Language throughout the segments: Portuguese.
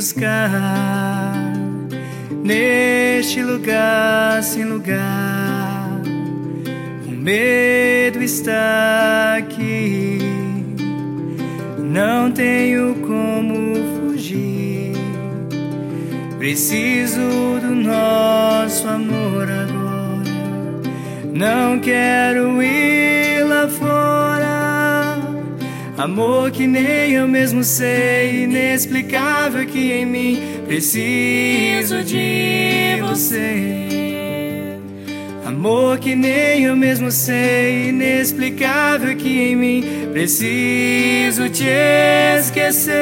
buscar neste lugar sem lugar. O medo está aqui, não tenho como fugir. Preciso do nosso amor agora. Não quero ir lá fora. Amor que nem eu mesmo sei, inexplicável aqui em mim. Preciso de você. Amor que nem eu mesmo sei, inexplicável aqui em mim. Preciso te esquecer.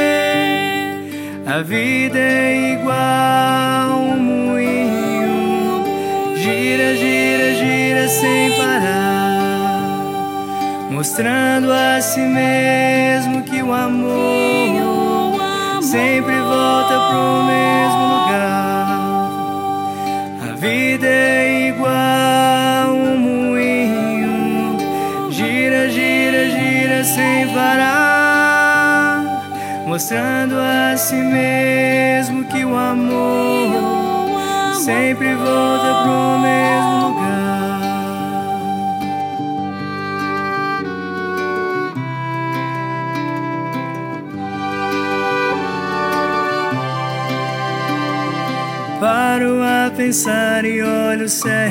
A vida é igual um moinho, gira, gira, gira sem parar, mostrando a si mesmo que o amor sempre volta pro mesmo lugar. A vida é igual um moinho, gira, gira, gira sem parar, mostrando a si mesmo que o amor sempre volta pro mesmo lugar. Paro a pensar e olho o céu.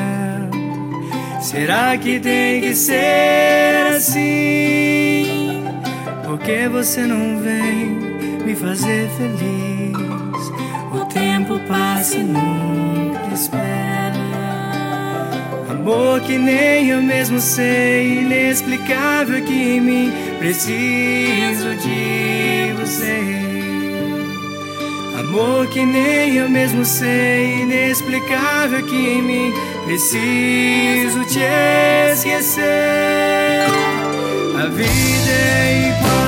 Será que tem que ser assim? Por que você não vem me fazer feliz? O tempo passa e nunca espera. Amor que nem eu mesmo sei, inexplicável aqui em mim. Preciso de você. Amor que nem eu mesmo sei, inexplicável aqui em mim. Preciso te esquecer. A vida é igual